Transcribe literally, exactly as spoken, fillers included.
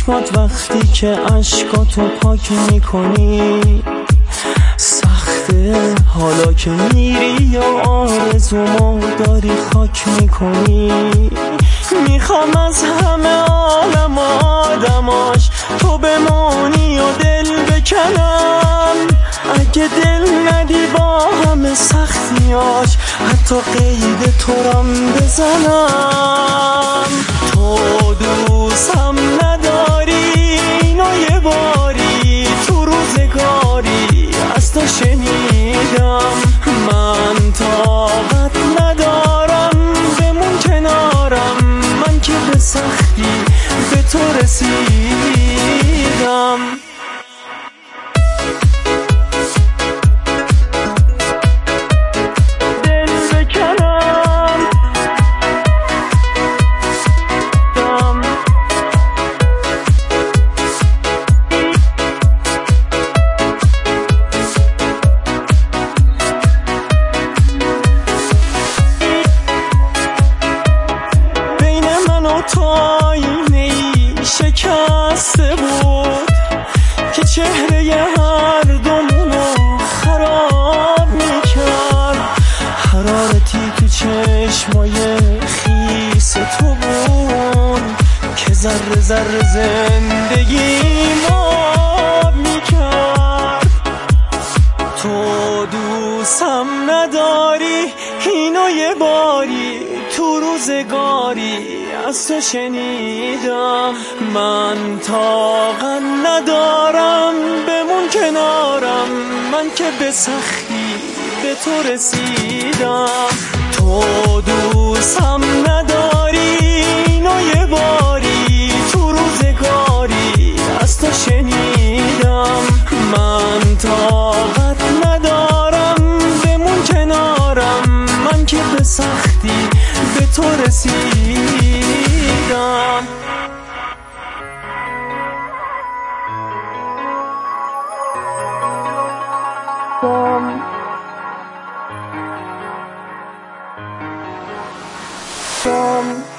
چشمات وقتی که عشقاتو پاک میکنی سخته، حالا که میری یا آرزومو داری خاک میکنی. میخوام از همه عالم و آدماش تو بمونی و دل بکنم، اگه دل ندی با همه سختیاش حتی قید تورم بزنم. تو دوستم نداری اینو یه باری تو روزگاری از تو شنیدم، من طاقت ندارم بمون کنارم، من که به سختی به تو رسیدم. تو آینه ای شکسته بود که چهره هر دومونو خراب میکرد، حرارتی تو چشمای خیس تو بود که ذره ذره زندگیم آب میکرد. تو دوستم نداری اینو یه باری تو روزگاری از تو شنیدم، من طاقت ندارم بمون کنارم، من که به سختی به تو رسیدم. تو دوستم نداری اینو یه باری تو روزگاری از تو شنیدم، من طاقت ندارم بمون کنارم، من که به سختی به تو رسیدم. بام بام